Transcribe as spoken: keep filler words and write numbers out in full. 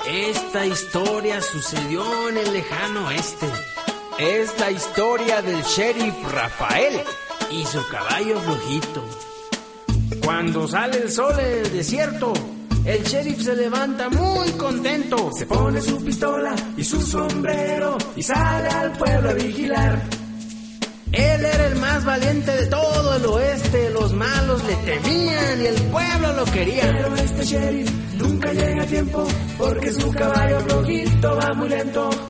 Esta historia sucedió en el lejano oeste. Es la historia del sheriff Rafael y su caballo flojito. Cuando sale el sol en el desierto, el sheriff se levanta muy contento. Se pone su pistola y su sombrero y sale al pueblo a vigilar. Él era el más valiente de todo el oeste. Los malos le temían y el pueblo lo quería. Pero este sheriff nunca llega a tiempo porque su caballo flojito va muy lento.